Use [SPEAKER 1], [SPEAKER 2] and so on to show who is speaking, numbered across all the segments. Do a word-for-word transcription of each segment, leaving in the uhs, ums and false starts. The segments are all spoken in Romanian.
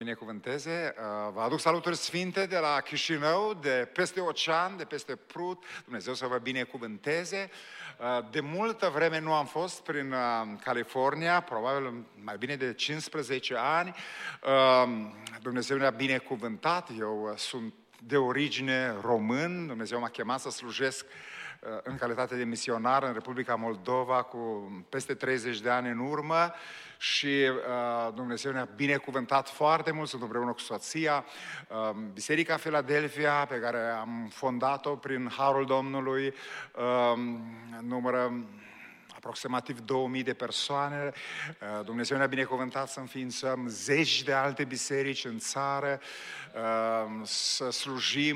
[SPEAKER 1] Binecuvânteze, vă aduc saluturi sfinte de la Chișinău, de peste ocean, de peste Prut. Dumnezeu să vă binecuvânteze. De multă vreme nu am fost prin California, probabil mai bine de cincisprezece ani. Dumnezeu ne-a binecuvântat, eu sunt de origine român, Dumnezeu m-a chemat să slujesc în calitate de misionar în Republica Moldova cu peste treizeci de ani în urmă și uh, Dumnezeu ne-a binecuvântat foarte mult, sunt împreună cu soția. Uh, Biserica Philadelphia, pe care am fondat-o prin Harul Domnului, uh, numără aproximativ două mii de persoane. Dumnezeu ne-a binecuvântat să înființăm zeci de alte biserici în țară, să slujim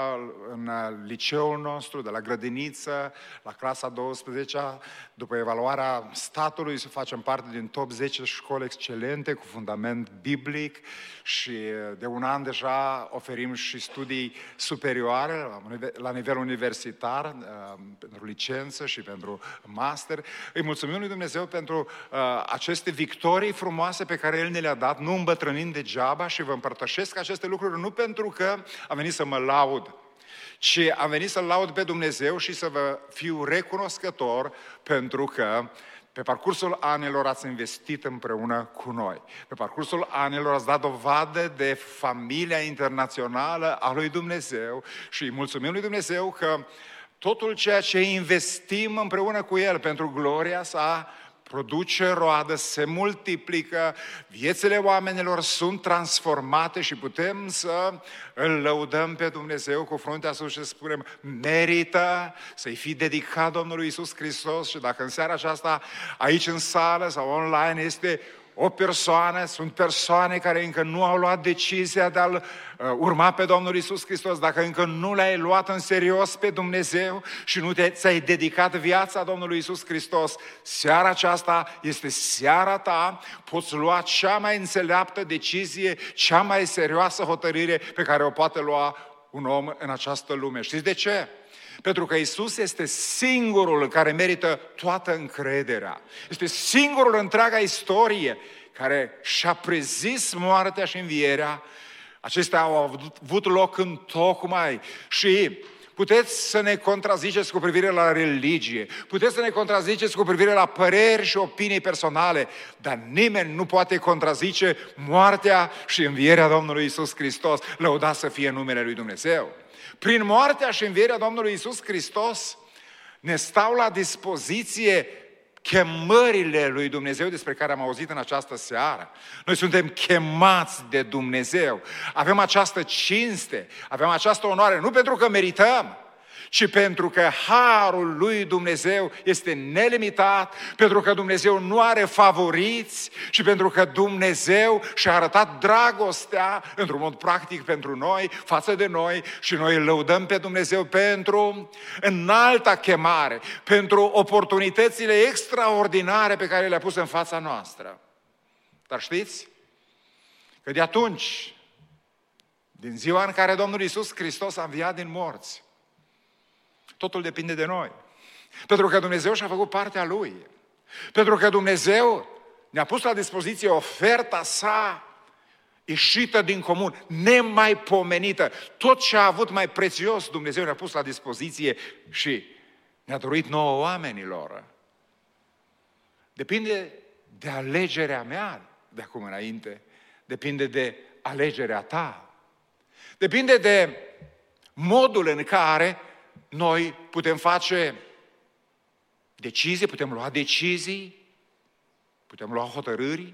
[SPEAKER 1] în liceul nostru, de la grădiniță, la clasa a douăsprezecea, după evaluarea statului, să facem parte din top zece școli excelente cu fundament biblic și de un an deja oferim și studii superioare la nivel universitar, pentru licență și pentru master. Îi mulțumim lui Dumnezeu pentru uh, aceste victorii frumoase pe care El ne le-a dat, nu îmbătrânind degeaba, și vă împărtășesc aceste lucruri nu pentru că am venit să mă laud, ci am venit să-L laud pe Dumnezeu și să vă fiu recunoscător pentru că pe parcursul anilor ați investit împreună cu noi. Pe parcursul anilor ați dat dovadă de familia internațională a lui Dumnezeu și îi mulțumim lui Dumnezeu că totul ceea ce investim împreună cu El pentru gloria sa produce roadă, se multiplică, viețile oamenilor sunt transformate și putem să îl lăudăm pe Dumnezeu cu fruntea sus și să spunem: merită să-i fi dedicat Domnului Iisus Hristos. Și dacă în seara aceasta, aici în sală sau online, este o persoană, sunt persoane care încă nu au luat decizia de a-L uh, urma pe Domnul Iisus Hristos, dacă încă nu l-ai luat în serios pe Dumnezeu și nu te, ți-ai dedicat viața Domnului Iisus Hristos, seara aceasta este seara ta, poți lua cea mai înțeleaptă decizie, cea mai serioasă hotărâre pe care o poate lua un om în această lume. Știți de ce? Pentru că Iisus este singurul care merită toată încrederea. Este singurul în întreaga istorie care și-a prezis moartea și învierea. Acestea au avut loc în tocmai și puteți să ne contraziceți cu privire la religie, puteți să ne contraziceți cu privire la păreri și opinii personale, dar nimeni nu poate contrazice moartea și învierea Domnului Iisus Hristos. Lăudat să fie numele lui Dumnezeu! Prin moartea și învierea Domnului Iisus Hristos ne stau la dispoziție chemările lui Dumnezeu despre care am auzit în această seară. Noi suntem chemați de Dumnezeu. Avem această cinste, avem această onoare, nu pentru că merităm, ci pentru că harul lui Dumnezeu este nelimitat, pentru că Dumnezeu nu are favoriți și pentru că Dumnezeu și-a arătat dragostea într-un mod practic pentru noi, față de noi, și noi îl lăudăm pe Dumnezeu pentru înalta chemare, pentru oportunitățile extraordinare pe care le-a pus în fața noastră. Dar știți că de atunci, din ziua în care Domnul Iisus Hristos a înviat din morți, totul depinde de noi. Pentru că Dumnezeu și-a făcut partea Lui. Pentru că Dumnezeu ne-a pus la dispoziție oferta sa ieșită din comun, nemaipomenită. Tot ce a avut mai prețios Dumnezeu ne-a pus la dispoziție și ne-a dăruit nouă oamenilor. Depinde de alegerea mea de acum înainte. Depinde de alegerea ta. Depinde de modul în care noi putem face decizii, putem lua decizii, putem lua hotărâri.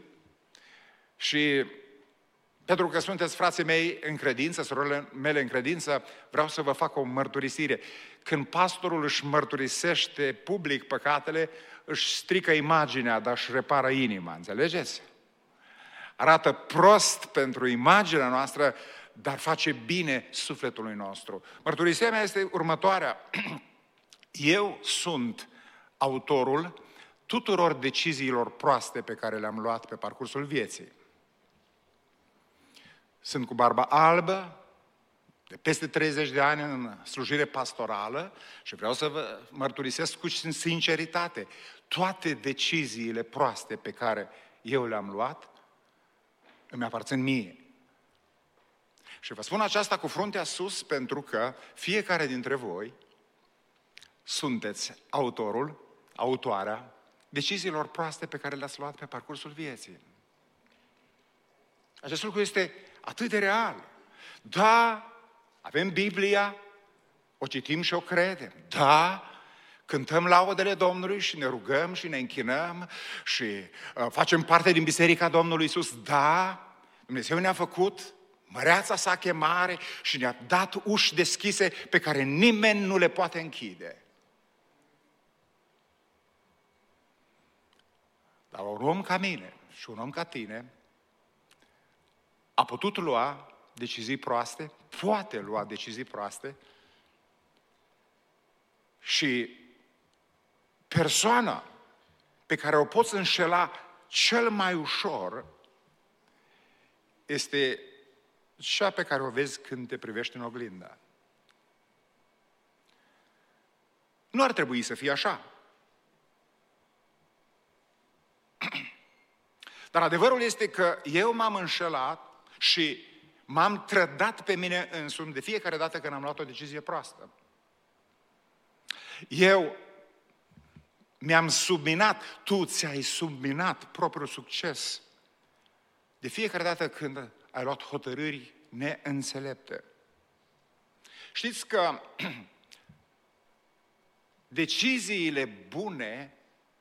[SPEAKER 1] Și pentru că sunteți frații mei în credință, surorile mele în credință, vreau să vă fac o mărturisire. Când pastorul își mărturisește public păcatele, își strică imaginea, dar își repară inima, înțelegeți? Arată prost pentru imaginea noastră, dar face bine sufletului nostru. Mărturisirea mea este următoarea. Eu sunt autorul tuturor deciziilor proaste pe care le-am luat pe parcursul vieții. Sunt cu barba albă, de peste treizeci de ani în slujire pastorală și vreau să vă mărturisesc cu sinceritate. Toate deciziile proaste pe care eu le-am luat îmi aparțin mie. Și vă spun aceasta cu fruntea sus pentru că fiecare dintre voi sunteți autorul, autoarea deciziilor proaste pe care le-ați luat pe parcursul vieții. Acest lucru este atât de real. Da, avem Biblia, o citim și o credem. Da, cântăm laudele Domnului și ne rugăm și ne închinăm și uh, facem parte din Biserica Domnului Iisus. Da, Dumnezeu ne-a făcut măreața sa chemare și ne-a dat uși deschise pe care nimeni nu le poate închide. Dar un om ca mine și un om ca tine a putut lua decizii proaste, poate lua decizii proaste și persoana pe care o poți înșela cel mai ușor este cea pe care o vezi când te privești în oglindă. Nu ar trebui să fie așa. Dar adevărul este că eu m-am înșelat și m-am trădat pe mine însumi de fiecare dată când am luat o decizie proastă. Eu mi-am subminat, tu ți-ai subminat propriul succes de fiecare dată când ai luat hotărâri neînțelepte. Știți că deciziile bune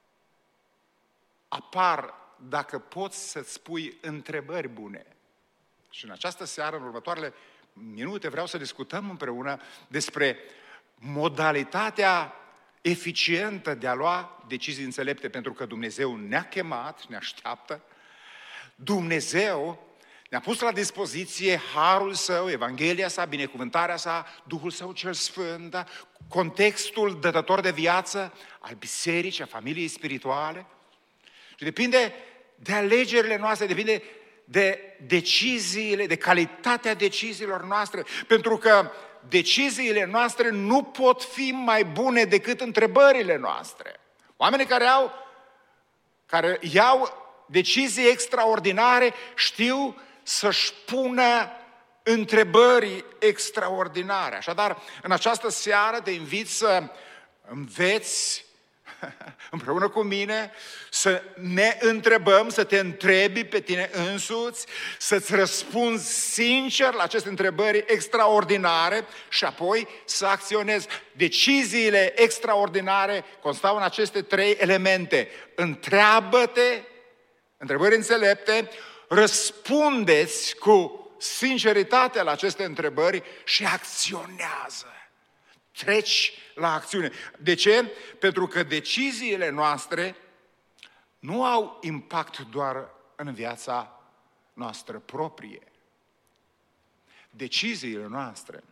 [SPEAKER 1] apar dacă poți să-ți pui întrebări bune. Și în această seară, în următoarele minute, vreau să discutăm împreună despre modalitatea eficientă de a lua decizii înțelepte, pentru că Dumnezeu ne-a chemat, ne așteaptă. Dumnezeu ne-a pus la dispoziție harul Său, Evanghelia sa, binecuvântarea sa, Duhul Său cel Sfânt, contextul dătător de viață al bisericii, a familiei spirituale. Și depinde de alegerile noastre, depinde de deciziile, de calitatea deciziilor noastre, pentru că deciziile noastre nu pot fi mai bune decât întrebările noastre. Oamenii care au, care iau decizii extraordinare știu să-și pună întrebări extraordinare. Așadar, în această seară te invit să înveți împreună cu mine, să ne întrebăm, să te întrebi pe tine însuți, să-ți răspunzi sincer la aceste întrebări extraordinare și apoi să acționezi. Deciziile extraordinare constau în aceste trei elemente. Întreabă-te, întrebări înțelepte, răspundeți cu sinceritate la aceste întrebări și acționează. Treci la acțiune. De ce? Pentru că deciziile noastre nu au impact doar în viața noastră proprie. Deciziile noastre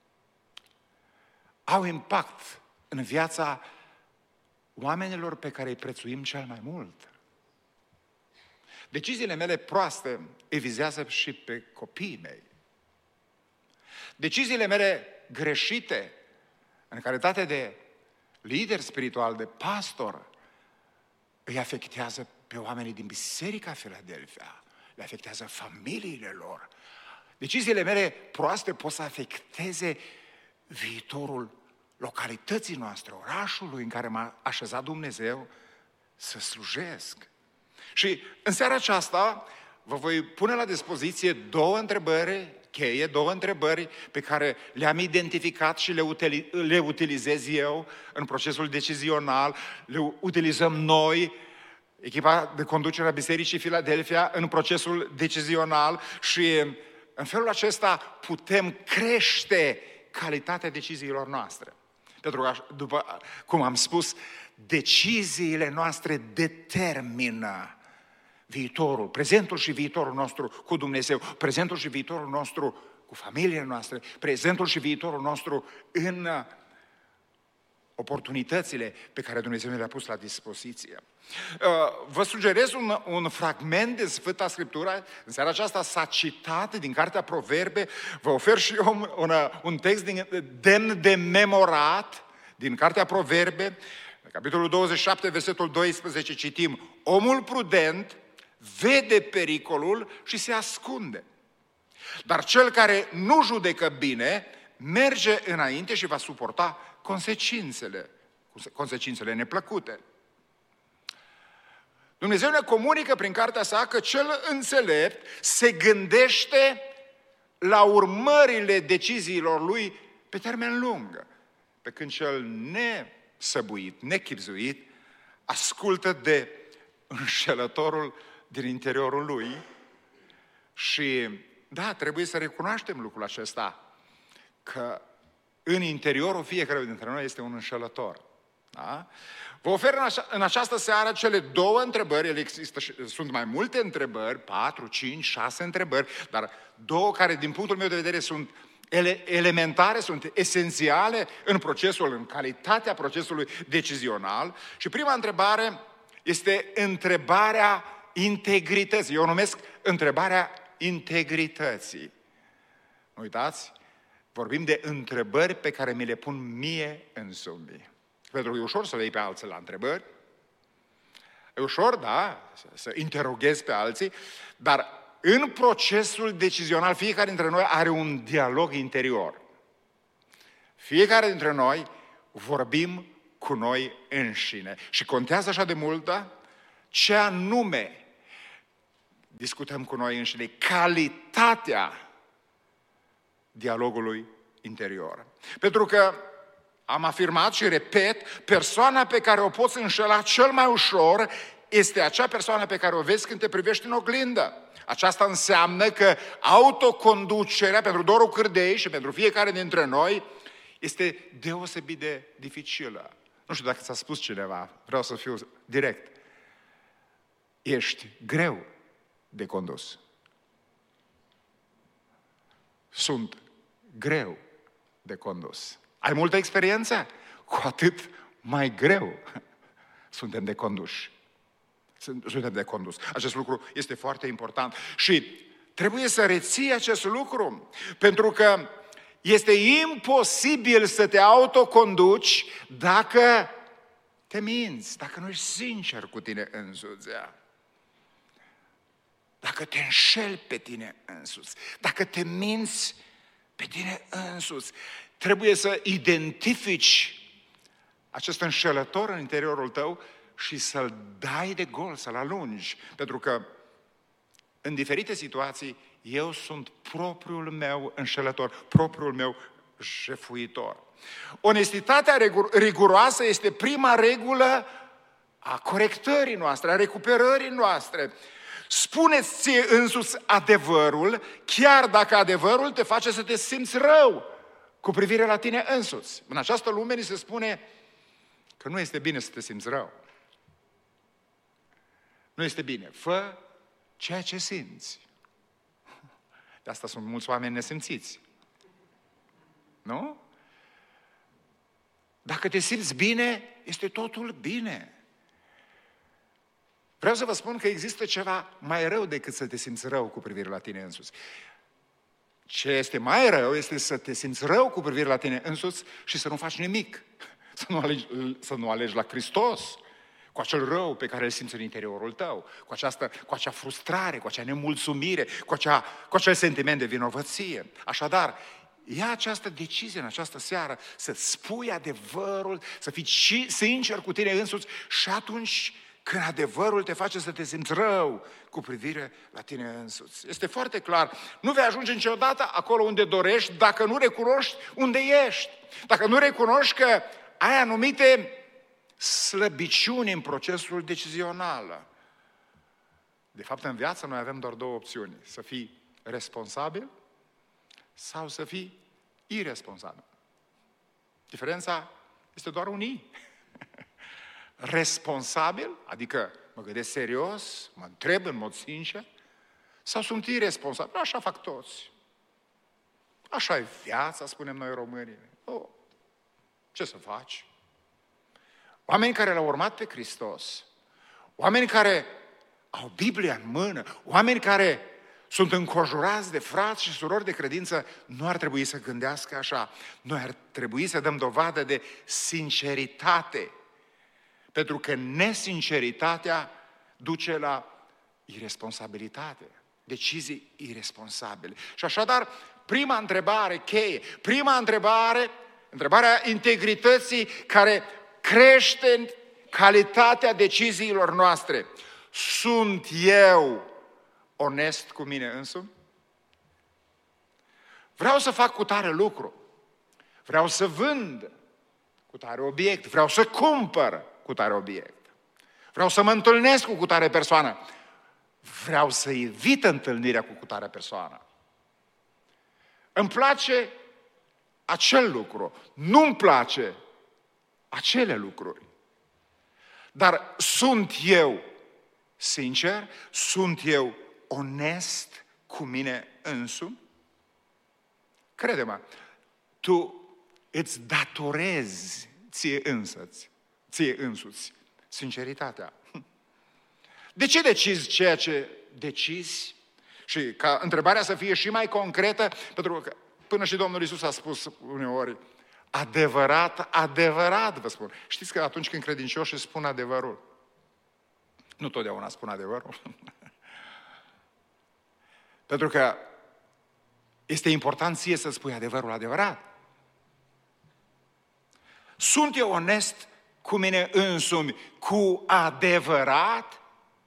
[SPEAKER 1] au impact în viața oamenilor pe care îi prețuim cel mai mult. Deciziile mele proaste îi vizează și pe copiii mei. Deciziile mele greșite, în calitate de lider spiritual, de pastor, îi afectează pe oamenii din Biserica Filadelfia, le afectează familiile lor. Deciziile mele proaste pot să afecteze viitorul localității noastre, orașului în care m-a așezat Dumnezeu să slujesc. Și în seara aceasta vă voi pune la dispoziție două întrebări cheie, două întrebări pe care le-am identificat și le, utili- le utilizez eu în procesul decizional, le utilizăm noi, echipa de conducere a Bisericii Filadelfia, în procesul decizional și în felul acesta putem crește calitatea deciziilor noastre. Pentru că, după cum am spus, deciziile noastre determină viitorul, prezentul și viitorul nostru cu Dumnezeu, prezentul și viitorul nostru cu familiile noastre, prezentul și viitorul nostru în oportunitățile pe care Dumnezeu ne le-a pus la dispoziție. Vă sugerez un, un fragment din Sfânta Scriptură. În seara aceasta s-a citat din Cartea Proverbe. Vă ofer și eu un, un, un text din, demn de memorat din Cartea Proverbe. Capitolul douăzeci și șapte, versetul doisprezece, citim: omul prudent vede pericolul și se ascunde, Dar cel care nu judecă bine merge înainte și va suporta consecințele, consecințele neplăcute. Dumnezeu ne comunică prin cartea sa că cel înțelept se gândește la urmările deciziilor lui pe termen lung, pe când cel nesăbuit, nechibzuit, ascultă de înșelătorul din interiorul lui. Și da, trebuie să recunoaștem lucrul acesta, că în interiorul fiecare dintre noi este un înșelător. Da? Vă ofer în, așa, în această seară cele două întrebări, ele există, sunt mai multe întrebări, patru, cinci, șase întrebări, dar două care din punctul meu de vedere sunt ele, elementare, sunt esențiale în procesul, în calitatea procesului decizional. Și prima întrebare este întrebarea integrității. Eu o numesc întrebarea integrității. Nu uitați, vorbim de întrebări pe care mi le pun mie însumi. Pentru că e ușor să le iei pe alții la întrebări. E ușor, da, să, să interoghezi pe alții, dar în procesul decizional fiecare dintre noi are un dialog interior. Fiecare dintre noi vorbim cu noi înșine. Și contează așa de mult, da? Ce anume discutăm cu noi înșine, calitatea dialogului interior. Pentru că am afirmat și repet, persoana pe care o poți înșela cel mai ușor este acea persoană pe care o vezi când te privești în oglindă. Aceasta înseamnă că autoconducerea pentru Doru Cârdei și pentru fiecare dintre noi este deosebit de dificilă. Nu știu dacă ți-a spus cineva, vreau să fiu direct. Ești greu de condus. Sunt greu de condus. Ai multă experiență? Cu atât mai greu suntem de conduși. Suntem de condus. Acest lucru este foarte important. Și trebuie să reții acest lucru, pentru că este imposibil să te autoconduci dacă te minți, dacă nu ești sincer cu tine însuți. Dacă te înșeli pe tine însuți, dacă te minți pe tine însuți, trebuie să identifici acest înșelător în interiorul tău și să-l dai de gol, să-l alungi. Pentru că în diferite situații eu sunt propriul meu înșelător, propriul meu jefuitor. Onestitatea riguroasă este prima regulă a corectării noastre, a recuperării noastre. Spune-ți ție însuți adevărul, chiar dacă adevărul te face să te simți rău cu privire la tine însuți. În această lume ni se spune că nu este bine să te simți rău. Nu este bine. Fă ceea ce simți. De asta sunt mulți oameni nesimțiți. Nu? Dacă te simți bine, este totul bine. Vreau să vă spun că există ceva mai rău decât să te simți rău cu privire la tine însuți. Ce este mai rău este să te simți rău cu privire la tine însuți și să nu faci nimic. Să nu alegi, să nu alegi la Hristos cu acel rău pe care îl simți în interiorul tău, cu, această, cu acea frustrare, cu acea nemulțumire, cu, acea, cu acel sentiment de vinovăție. Așadar, ia această decizie în această seară să spui adevărul, să fii și sincer cu tine însuți și atunci când adevărul te face să te simți rău cu privire la tine însuți. Este foarte clar, nu vei ajunge niciodată acolo unde dorești dacă nu recunoști unde ești. Dacă nu recunoști că ai anumite slăbiciuni în procesul decizional. De fapt, în viață noi avem doar două opțiuni. Să fii responsabil sau să fii iresponsabil. Diferența este doar un I. Responsabil, adică mă gândesc serios, mă întreb în mod sincer, sau sunt irresponsabil, așa fac toți. Așa e viața, spunem noi românii. Oh, ce să faci? Oameni care l-au urmat pe Hristos, oameni care au Biblia în mână, oameni care sunt înconjurați de frați și surori de credință, nu ar trebui să gândească așa. Noi ar trebui să dăm dovadă de sinceritate. Pentru că nesinceritatea duce la iresponsabilitate. decizii irresponsabile. Și așadar, prima întrebare cheie, prima întrebare, întrebarea integrității care crește calitatea deciziilor noastre. Sunt eu onest cu mine însumi? Vreau să fac cu tare lucru. Vreau să vând cu tare obiect. Vreau să cumpăr cu tare obiect. Vreau să mă întâlnesc cu cu tare persoană. Vreau să evit întâlnirea cu cu tare persoană. Îmi place acel lucru. Nu-mi place acele lucruri. Dar sunt eu sincer? Sunt eu onest cu mine însumi? Crede-mă, tu îți datorezi ție însăți, ție însuți, sinceritatea. De ce decizi ceea ce decizi? Și ca întrebarea să fie și mai concretă, pentru că până și Domnul Iisus a spus uneori, adevărat, adevărat vă spun. Știți că atunci când credincioșii spun adevărul, nu totdeauna spun adevărul. Pentru că este important ție să spui adevărul adevărat. Sunt eu onest cu mine însumi, cu adevărat?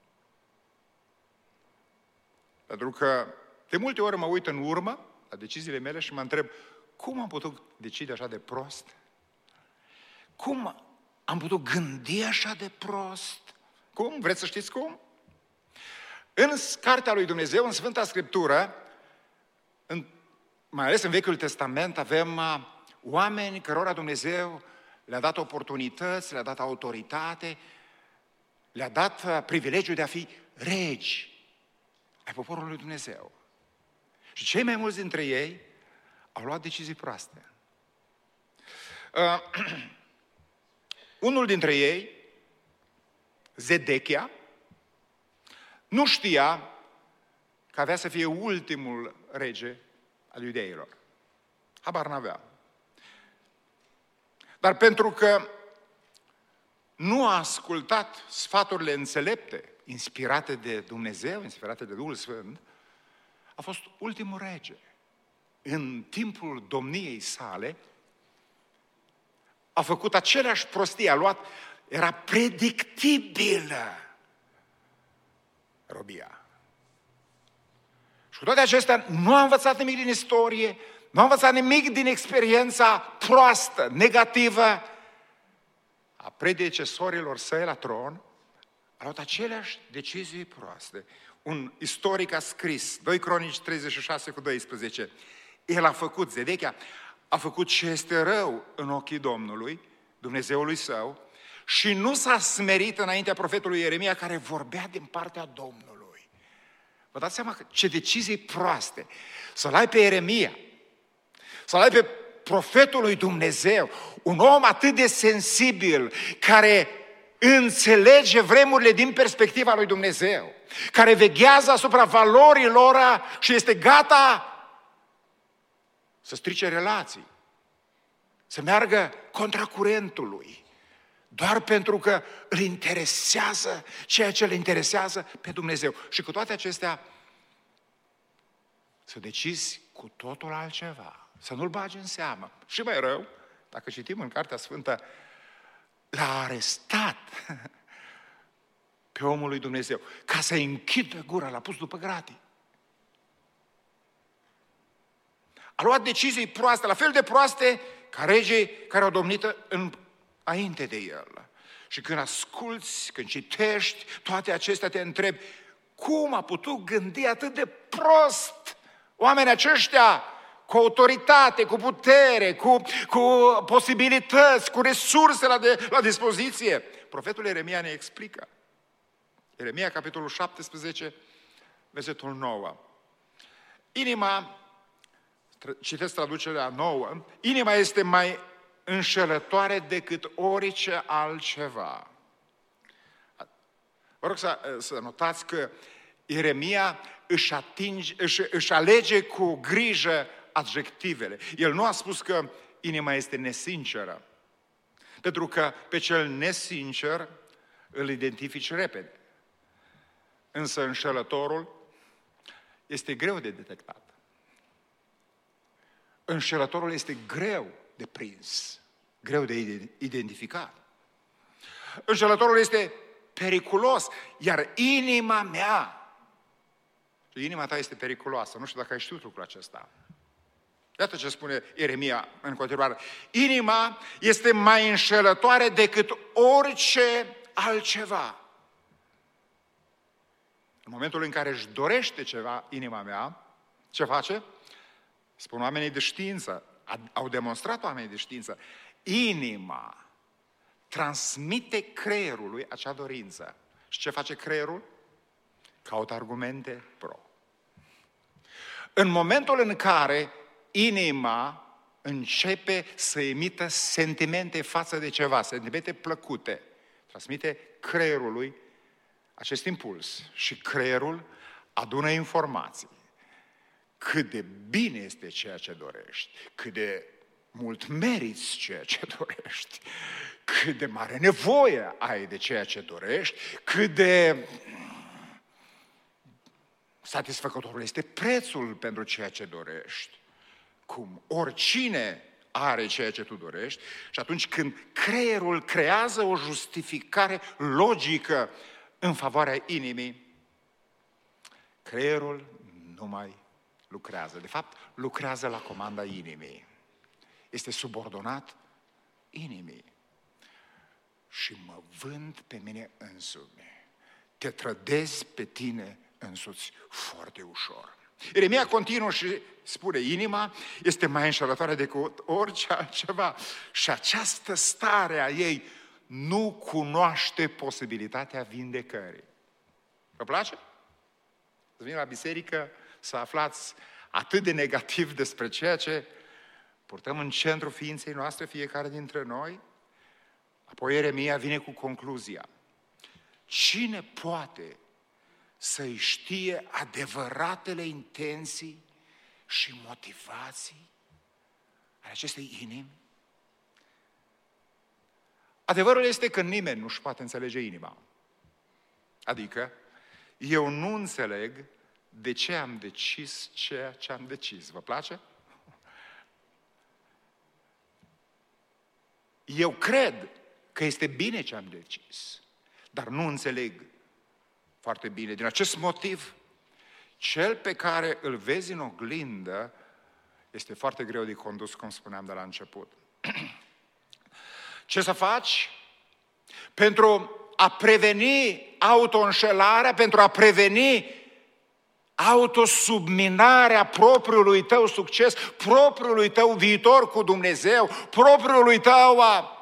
[SPEAKER 1] Pentru că de multe ori mă uit în urmă la deciziile mele și mă întreb, cum am putut decide așa de prost? Cum am putut gândi așa de prost? Cum? Vreți să știți cum? În Cartea lui Dumnezeu, în Sfânta Scriptură, în, mai ales în Vechiul Testament, avem uh, oameni cărora Dumnezeu le-a dat oportunități, le-a dat autoritate, le-a dat uh, privilegiul de a fi regi ai poporului lui Dumnezeu. Și cei mai mulți dintre ei au luat decizii proaste. Uh, unul dintre ei, Zedechia, nu știa că avea să fie ultimul rege al iudeilor. Habar n-avea. Dar pentru că nu a ascultat sfaturile înțelepte, inspirate de Dumnezeu, inspirate de Duhul Sfânt, a fost ultimul rege. În timpul domniei sale, a făcut aceleași prostii, a luat, era predictibilă robia. Și cu toate acestea, nu a învățat nimic din istorie, nu a învățat nimic din experiența proastă, negativă a predecesorilor săi la tron, a luat aceleași decizii proaste. Un istoric a scris, doi Cronici treizeci și șase cu doisprezece, el a făcut, Zedechia, a făcut ce este rău în ochii Domnului, Dumnezeului său, și nu s-a smerit înaintea profetului Ieremia, care vorbea din partea Domnului. Vă dați seama că ce decizii proaste. Să-l ai pe Ieremia, să-l ai pe profetul lui Dumnezeu, un om atât de sensibil, care înțelege vremurile din perspectiva lui Dumnezeu, care veghează asupra valorilor și este gata să strice relații, să meargă contra curentului, doar pentru că îl interesează ceea ce îl interesează pe Dumnezeu. Și cu toate acestea, să decizi cu totul altceva, să nu-l bagi în seamă. Și mai rău, dacă citim în Cartea Sfântă, l-a arestat pe omul lui Dumnezeu, ca să-i închidă gura, l-a pus după gratii. A luat decizii proaste, la fel de proaste ca regii care au domnit în, înainte de el. Și când asculți, când citești toate acestea, te întrebi, cum a putut gândi atât de prost oamenii aceștia cu autoritate, cu putere, cu, cu posibilități, cu resurse la, de, la dispoziție? Profetul Ieremia ne explică. Ieremia, capitolul șaptesprezece, versetul nouă. Inima, citesc traducerea nouă, inima este mai înșelătoare decât orice altceva. Vă rog să, să notați că Ieremia își, atinge, își, își alege cu grijă adjectivele. El nu a spus că inima este nesinceră, pentru că pe cel nesincer îl identifici repede. Însă înșelătorul este greu de detectat. Înșelătorul este greu de prins, greu de identificat. Înșelătorul este periculos, iar inima mea, inima ta este periculoasă. Nu știu dacă ai știut lucrul acesta. Iată ce spune Ieremia în continuare. Inima este mai înșelătoare decât orice altceva. În momentul în care își dorește ceva, inima mea, ce face? Spun oamenii de știință, au demonstrat oamenii de știință, inima transmite creierului acea dorință. Și ce face creierul? Caută argumente pro. În momentul în care inima începe să emită sentimente față de ceva, sentimente plăcute, transmite creierului acest impuls și creierul adună informații. Cât de bine este ceea ce dorești, cât de mult meriți ceea ce dorești, cât de mare nevoie ai de ceea ce dorești, cât de satisfăcător este prețul pentru ceea ce dorești. Cum oricine are ceea ce tu dorești și atunci când creierul creează o justificare logică în favoarea inimii, creierul nu mai lucrează. De fapt, lucrează la comanda inimii. Este subordonat inimii. Și mă vând pe mine însumi. Te trădezi pe tine însuți foarte ușor. Ieremia continuă și spune, inima este mai înșelătoare decât orice altceva și această stare a ei nu cunoaște posibilitatea vindecării. Vă place? Să vin la biserică să aflați atât de negativ despre ceea ce purtăm în centrul ființei noastre, fiecare dintre noi? Apoi Ieremia vine cu concluzia. Cine poate să-i știe adevăratele intenții și motivații ale acestei inimi? Adevărul este că nimeni nu-și poate înțelege inima. Adică, eu nu înțeleg de ce am decis ceea ce am decis. Vă place? Eu cred că este bine ce am decis, dar nu înțeleg foarte bine. Din acest motiv, cel pe care îl vezi în oglindă este foarte greu de condus, cum spuneam de la început. Ce să faci? Pentru a preveni autoînșelarea, pentru a preveni autosubminarea propriului tău succes, propriului tău viitor cu Dumnezeu, propriului tău a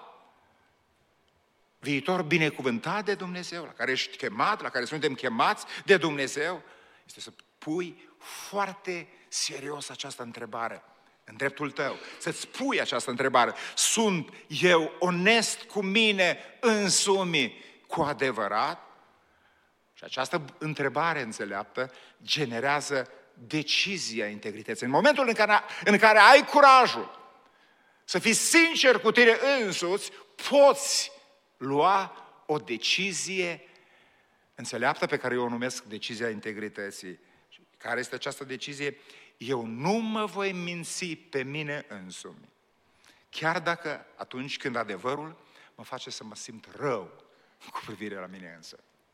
[SPEAKER 1] viitor binecuvântat de Dumnezeu, la care ești chemat, la care suntem chemați de Dumnezeu, este să pui foarte serios această întrebare în dreptul tău. Să-ți pui această întrebare. Sunt eu onest cu mine însumi cu adevărat? Și această întrebare înțeleaptă generează decizia integrității. În momentul în care, în care ai curajul să fii sincer cu tine însuți, poți lua o decizie înțeleaptă pe care eu o numesc decizia integrității. Care este această decizie? Eu nu mă voi minți pe mine însumi. Chiar dacă atunci când adevărul mă face să mă simt rău cu privire la mine însă.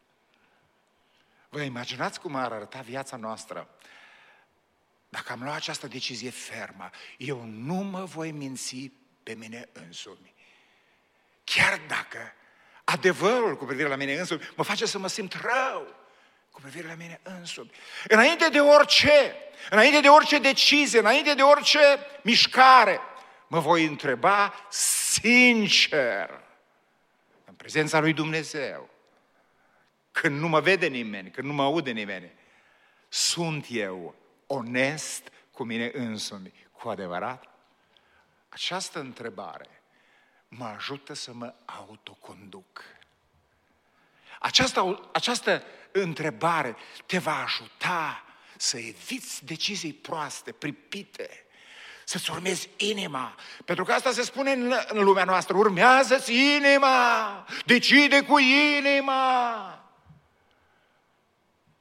[SPEAKER 1] Vă imaginați cum ar arăta viața noastră dacă am luat această decizie fermă. Eu nu mă voi minți pe mine însumi. Chiar dacă adevărul cu privire la mine însumi mă face să mă simt rău cu privire la mine însumi. Înainte de orice, înainte de orice decizie, înainte de orice mișcare, mă voi întreba sincer, în prezența lui Dumnezeu, când nu mă vede nimeni, când nu mă aude nimeni, sunt eu onest cu mine însumi, cu adevărat? Această întrebare mă ajută să mă autoconduc. Această, această întrebare te va ajuta să eviți decizii proaste, pripite, să-ți urmezi inima. Pentru că asta se spune în, în lumea noastră, urmează-ți inima, decide cu inima.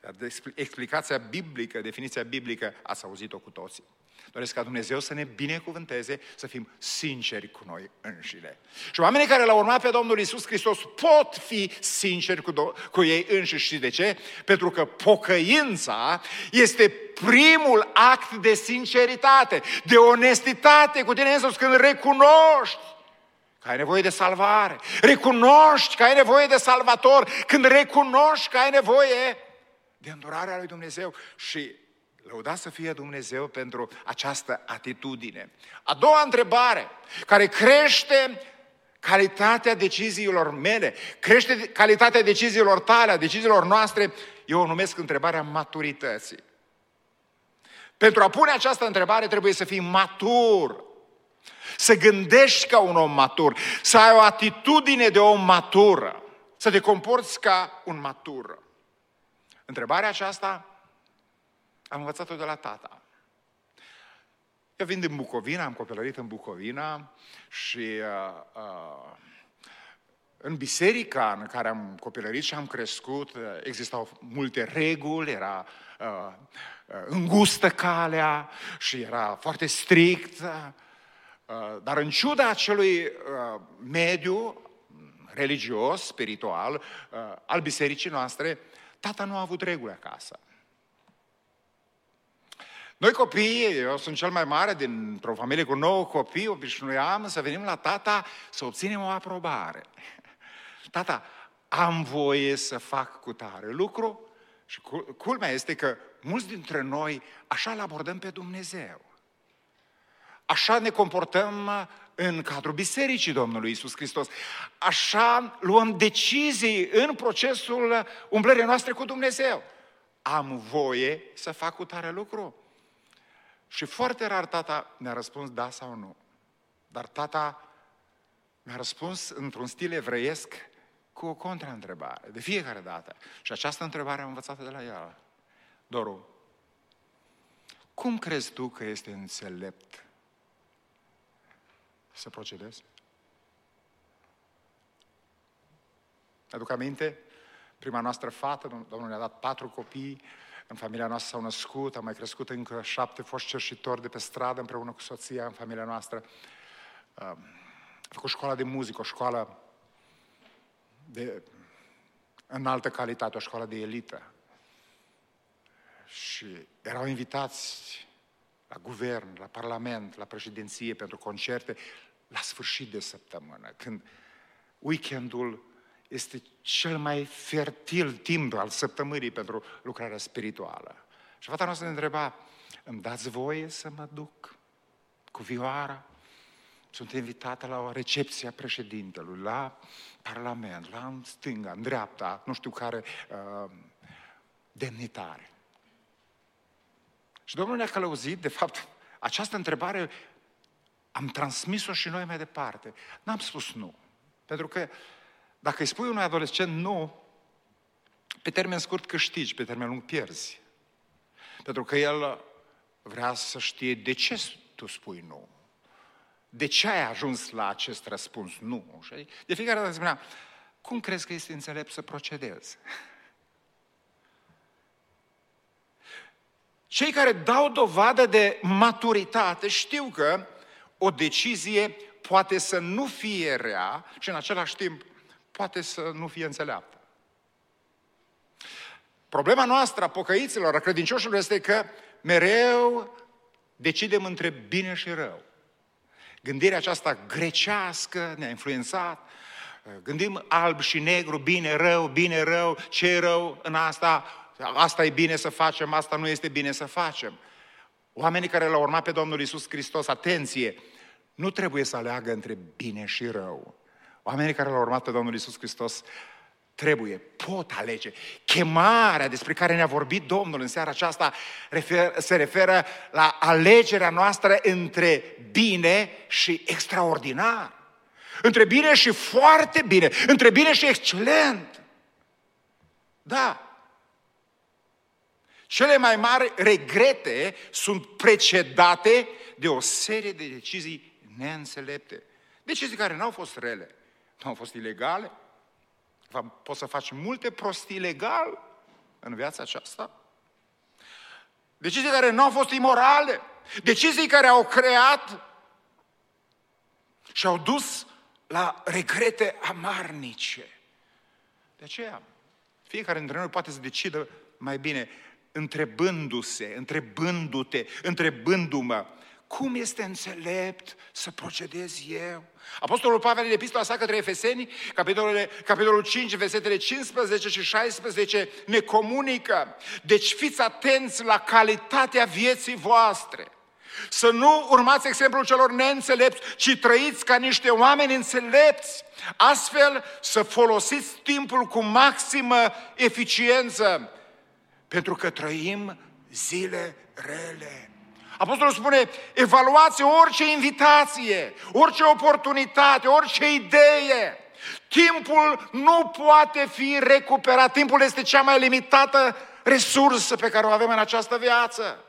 [SPEAKER 1] Dar de explicația biblică, definiția biblică, ați auzit-o cu toții. Doresc ca Dumnezeu să ne binecuvânteze, să fim sinceri cu noi înșine. Și oamenii care l-au urmat pe Domnul Iisus Hristos pot fi sinceri cu, do- cu ei înșiși. Și de ce? Pentru că pocăința este primul act de sinceritate, de onestitate cu tine însuți, când recunoști că ai nevoie de salvare, recunoști că ai nevoie de salvator, când recunoști că ai nevoie de îndurarea lui Dumnezeu. Și lăudat să fie Dumnezeu pentru această atitudine. A doua întrebare, care crește calitatea deciziilor mele, crește calitatea deciziilor tale, a deciziilor noastre, eu o numesc întrebarea maturității. Pentru a pune această întrebare trebuie să fii matur, să gândești ca un om matur, să ai o atitudine de om matură, să te comporți ca un matur. Întrebarea aceasta am învățat-o de la tata. Eu vin din Bucovina, am copilărit în Bucovina și uh, uh, în biserica în care am copilărit și am crescut, uh, existau multe reguli, era uh, uh, îngustă calea și era foarte strict, uh, dar în ciuda acelui uh, mediu religios, spiritual, uh, al bisericii noastre, tata nu a avut reguli acasă. Noi copiii, eu sunt cel mai mare dintr-o familie cu nouă copii, obișnuiam să venim la tata să obținem o aprobare. Tata, am voie să fac cu tare lucru? Și culmea este că mulți dintre noi așa îl abordăm pe Dumnezeu. Așa ne comportăm în cadrul Bisericii Domnului Iisus Hristos. Așa luăm decizii în procesul umblării noastre cu Dumnezeu. Am voie să fac cu tare lucru? Și foarte rar tata mi-a răspuns da sau nu. Dar tata mi-a răspuns într-un stil evreiesc cu o contraîntrebare, de fiecare dată. Și această întrebare am învățat-o de la el. Doru, cum crezi tu că este înțelept să procedezi? Aduc aminte, prima noastră fată, Domnul ne-a dat patru copii, în familia noastră s-au născut, am mai crescut încă șapte foști cerșitori de pe stradă împreună cu soția în familia noastră. A făcut școala de muzică, o școală de înaltă calitate, o școală de elită. Și erau invitați la guvern, la parlament, la președinție pentru concerte, la sfârșit de săptămână, când weekendul este cel mai fertil timp al săptămânii pentru lucrarea spirituală. Și fata noastră ne întreba, îmi dați voie să mă duc cu vioara? Sunt invitată la o recepție a președintelui, la parlament, la în stânga, în dreapta, nu știu care uh, demnitare. Și Domnul ne-a călăuzit, de fapt, această întrebare am transmis-o și noi mai departe. N-am spus nu. Pentru că dacă îi spui unui adolescent nu, pe termen scurt câștigi, pe termen lung pierzi. Pentru că el vrea să știe de ce tu spui nu. De ce ai ajuns la acest răspuns nu? Și de fiecare dată spunea, cum crezi că este înțelept să procedezi? Cei care dau dovadă de maturitate știu că o decizie poate să nu fie rea și în același timp poate să nu fie înțeleaptă. Problema noastră a pocăiților, a credincioșilor, este că mereu decidem între bine și rău. Gândirea aceasta grecească ne-a influențat. Gândim alb și negru, bine, rău, bine, rău, ce e rău în asta? Asta e bine să facem, asta nu este bine să facem. Oamenii care l-au urmat pe Domnul Iisus Hristos, atenție, nu trebuie să aleagă între bine și rău. Oamenii care l-au urmat pe Domnul Iisus Hristos trebuie, pot alege. Chemarea despre care ne-a vorbit Domnul în seara aceasta refer, se referă la alegerea noastră între bine și extraordinar. Între bine și foarte bine. Între bine și excelent. Da. Cele mai mari regrete sunt precedate de o serie de decizii neînțelepte. Decizii care n-au fost rele, nu au fost ilegale. Poți să faci multe prostii legal, în viața aceasta? Decizii care nu au fost imorale, decizii care au creat și au dus la regrete amarnice. De aceea, fiecare dintre noi poate să decidă mai bine, întrebându-se, întrebându-te, întrebându-mă, cum este înțelept să procedez eu? Apostolul Pavel, în epistola sa către Efeseni, capitolul, capitolul cinci, versetele cincisprezece și șaisprezece, ne comunică. Deci fiți atenți la calitatea vieții voastre. Să nu urmați exemplul celor neînțelepți, ci trăiți ca niște oameni înțelepți. Astfel să folosiți timpul cu maximă eficiență, pentru că trăim zile rele. Apostolul spune, evaluați orice invitație, orice oportunitate, orice idee. Timpul nu poate fi recuperat. Timpul este cea mai limitată resursă pe care o avem în această viață.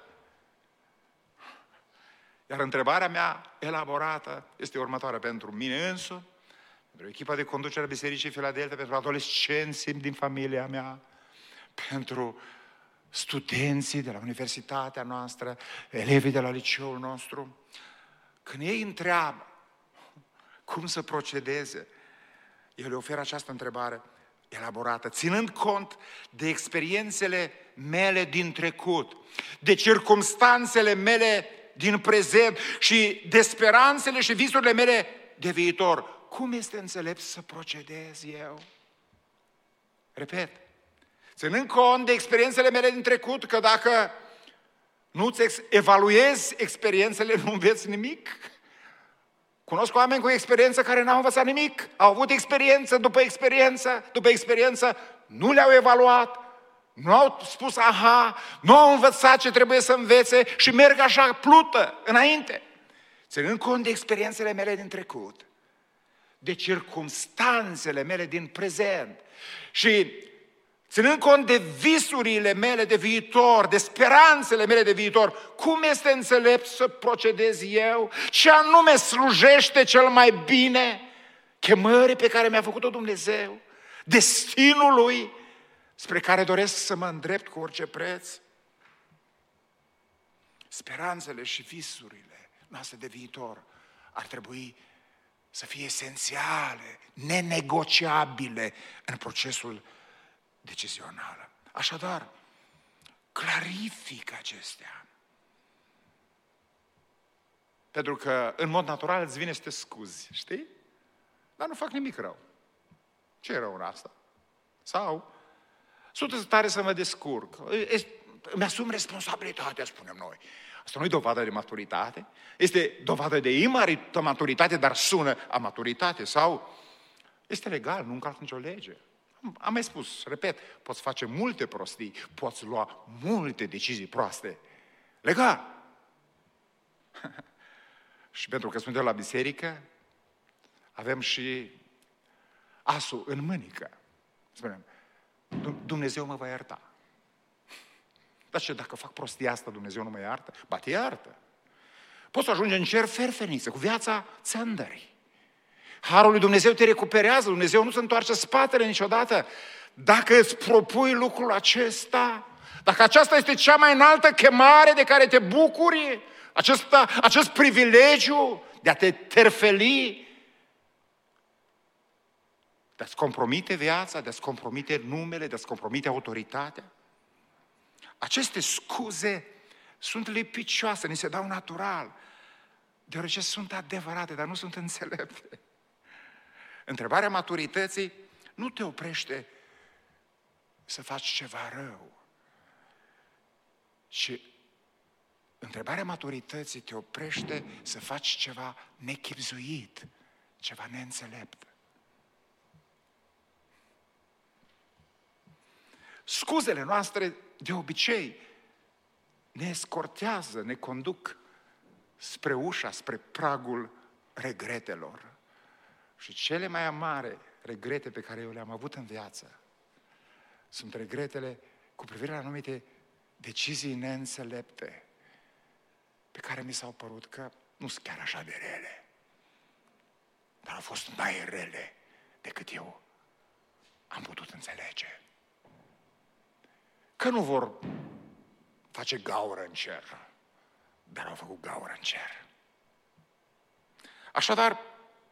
[SPEAKER 1] Iar întrebarea mea elaborată este următoarea pentru mine însumi, pentru echipa de conducere a Bisericii Filadelfia, pentru adolescenții din familia mea, pentru studenții de la universitatea noastră, elevii de la liceul nostru. Când ei întreabă cum să procedeze, eu le ofer această întrebare elaborată, ținând cont de experiențele mele din trecut, de circumstanțele mele din prezent și de speranțele și visurile mele de viitor. Cum este înțelept să procedez eu? Repet, ținând cont de experiențele mele din trecut, că dacă nu-ți ex- evaluezi experiențele, nu înveți nimic. Cunosc oameni cu experiență care n-au învățat nimic, au avut experiență după experiență, după experiență, nu le-au evaluat, nu au spus aha, nu au învățat ce trebuie să învețe și merg așa plută înainte. Ținând cont de experiențele mele din trecut, de circumstanțele mele din prezent și ținând cont de visurile mele de viitor, de speranțele mele de viitor, cum este înțelept să procedez eu? Ce anume slujește cel mai bine chemării pe care mi-a făcut-o Dumnezeu? Destinului spre care doresc să mă îndrept cu orice preț? Speranțele și visurile noastre de viitor ar trebui să fie esențiale, nenegociabile în procesul decizională. Așadar, clarifică acestea. Pentru că, în mod natural, îți vine să te scuzi, știi? Dar nu fac nimic rău. Ce e rău în asta? Sau, sunt tare să mă descurc. Îmi asum responsabilitatea, spunem noi. Asta nu e dovadă de maturitate. Este dovadă de imaturitate, dar sună a maturitate. Sau, este legal, nu încalc nicio lege. Am mai spus, repet, poți face multe prostii, poți lua multe decizii proaste. Legal. Și pentru că suntem la biserică, avem și asul în mânică. Spunem, Dumnezeu mă va ierta. Dar ce, dacă fac prostia asta, Dumnezeu nu mă iartă? Ba, te iartă. Poți să ajungi în cer ferfeniță, cu viața țândării. Harul lui Dumnezeu te recuperează, Dumnezeu nu se întoarce spatele niciodată. Dacă îți propui lucrul acesta, dacă aceasta este cea mai înaltă chemare de care te bucuri, acesta, acest privilegiu de a te terfeli, de a-ți compromite viața, de a-ți compromite numele, de a-ți compromite autoritatea, aceste scuze sunt lipicioase, ni se dau natural, deoarece sunt adevărate, dar nu sunt înțelepte. Întrebarea maturității nu te oprește să faci ceva rău, ci întrebarea maturității te oprește să faci ceva nechibzuit, ceva neînțelept. Scuzele noastre de obicei ne escortează, ne conduc spre ușa, spre pragul regretelor. Și cele mai amare regrete pe care eu le-am avut în viață sunt regretele cu privire la anumite decizii neînțelepte pe care mi s-au părut că nu sunt chiar așa de rele, dar au fost mai rele decât eu am putut înțelege. că nu vor face gaură în cer, dar au făcut gaură în cer. Așadar,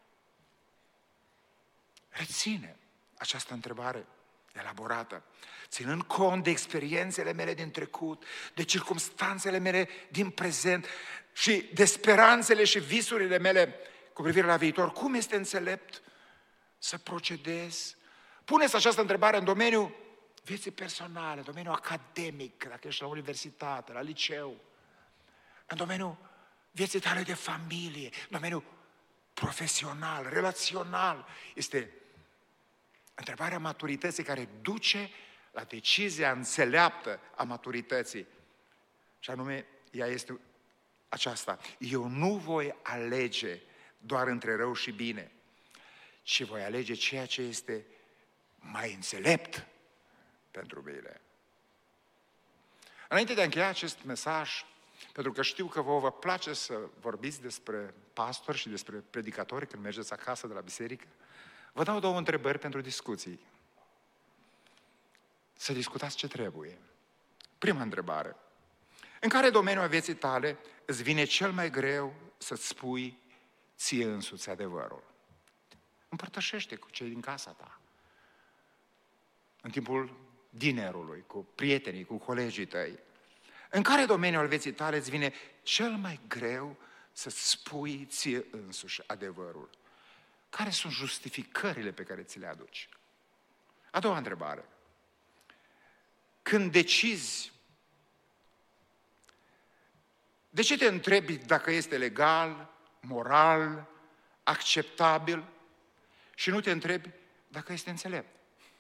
[SPEAKER 1] reține această întrebare elaborată, ținând cont de experiențele mele din trecut, de circumstanțele mele din prezent și de speranțele și visurile mele cu privire la viitor. Cum este înțelept să procedez? Puneți această întrebare în domeniul vieții personale, în domeniul academic, dacă ești la universitate, la liceu, în domeniul vieții tale de familie, în domeniul profesional, relațional. Este întrebarea maturității care duce la decizia înțeleaptă a maturității. Și anume, ea este aceasta: eu nu voi alege doar între rău și bine, ci voi alege ceea ce este mai înțelept pentru mine. Înainte de a încheia acest mesaj, pentru că știu că vouă vă place să vorbiți despre pastori și despre predicatori când mergeți acasă de la biserică, vă dau două întrebări pentru discuții. Să discutați ce trebuie. Prima întrebare: în care domeniu a vieții tale îți vine cel mai greu să-ți spui ție însuți adevărul? Împărtășește cu cei din casa ta, în timpul dinerului, cu prietenii, cu colegii tăi. În care domeniu al vieții tale îți vine cel mai greu să-ți spui ție însuși adevărul? Care sunt justificările pe care ți le aduci? A doua întrebare: când decizi, de ce te întrebi dacă este legal, moral, acceptabil și nu te întrebi dacă este înțelept?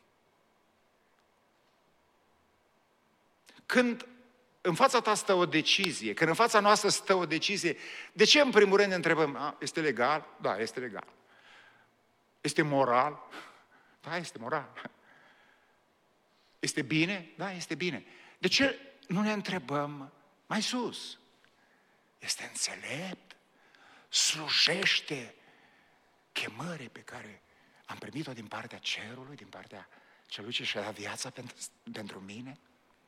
[SPEAKER 1] Când în fața ta stă o decizie, când în fața noastră stă o decizie, de ce în primul rând ne întrebăm: a, este legal? Da, este legal. Este moral? Da, este moral. Este bine? Da, este bine. De ce nu ne întrebăm mai sus? Este înțelept? Slujește chemării pe care am primit-o din partea cerului, din partea celui ce și-a dat viața pentru, pentru mine?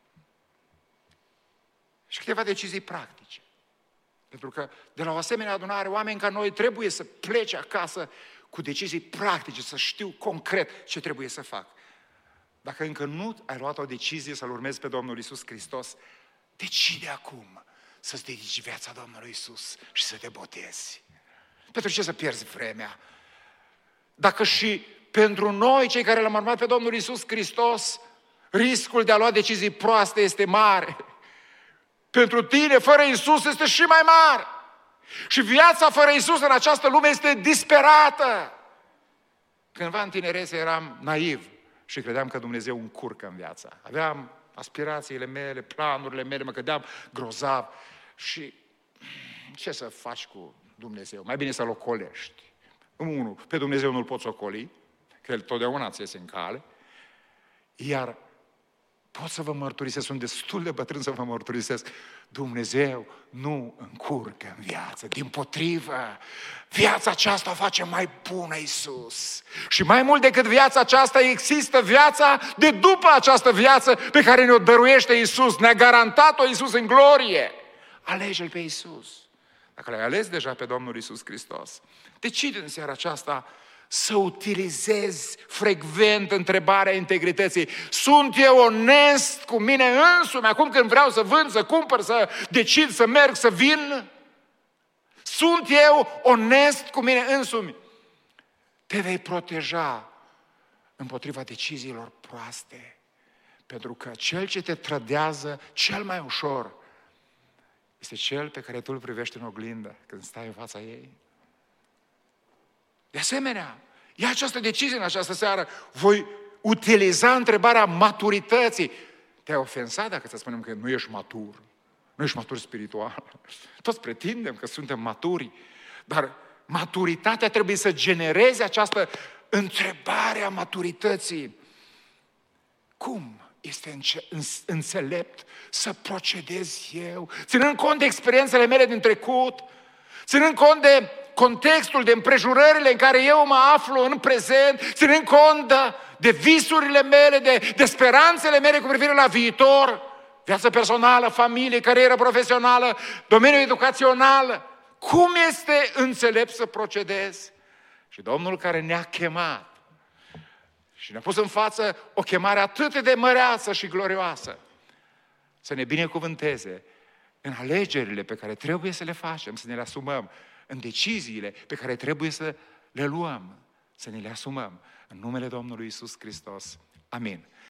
[SPEAKER 1] Și câteva decizii practice. Pentru că de la o asemenea adunare, oameni ca noi trebuie să plece acasă cu decizii practice, să știu concret ce trebuie să fac. Dacă încă nu ai luat o decizie să-L urmezi pe Domnul Iisus Hristos, decide acum să-ți dedici viața Domnului Iisus și să te botezi. Pentru ce să pierzi vremea? Dacă și pentru noi, cei care l-am urmat pe Domnul Iisus Hristos, riscul de a lua decizii proaste este mare. Pentru tine, fără Iisus, este și mai mare. Și viața fără Iisus în această lume este disperată. Cândva în tinerețe eram naiv și credeam că Dumnezeu încurcă în viața. Aveam aspirațiile mele, planurile mele, mă cădeam grozav. Și ce să faci cu Dumnezeu? Mai bine să-L ocolești. Unu, pe Dumnezeu nu-L poți ocoli, că El totdeauna ți iese în cale. Iar pot să vă mărturisesc, sunt destul de bătrân să vă mărturisesc, Dumnezeu nu încurcă în viață. Dimpotrivă, viața aceasta o face mai bună Iisus. Și mai mult decât viața aceasta, există viața de după această viață pe care ne-o dăruiește Iisus. Ne-a garantat-o Iisus în glorie. Alege-L pe Iisus. Dacă l-ai ales deja pe Domnul Iisus Hristos, decide în seara aceasta să utilizezi frecvent întrebarea integrității. Sunt eu onest cu mine însumi acum când vreau să vând, să cumpăr, să decid, să merg, să vin? Sunt eu onest cu mine însumi? Te vei proteja împotriva deciziilor proaste, pentru că cel ce te trădează cel mai ușor este cel pe care tu îl privești în oglindă când stai în fața ei. De asemenea, ia această decizie în această seară. Voi utiliza întrebarea maturității. Te-ai ofensat dacă ți spunem că nu ești matur. Nu ești matur spiritual. Toți pretindem că suntem maturi. Dar maturitatea trebuie să genereze această întrebare a maturității. Cum este înțelept să procedez eu? Ținând cont de experiențele mele din trecut, ținând cont de contextul, de împrejurările în care eu mă aflu în prezent, ținând cont de, de visurile mele, de, de speranțele mele cu privire la viitor, viață personală, familie, carieră profesională, domeniul educațional. Cum este înțelept să procedez? Și Domnul care ne-a chemat și ne-a pus în față o chemare atât de măreață și glorioasă, să ne binecuvânteze în alegerile pe care trebuie să le facem, să ne le asumăm, în deciziile pe care trebuie să le luăm, să ne le asumăm. În numele Domnului Iisus Hristos. Amin.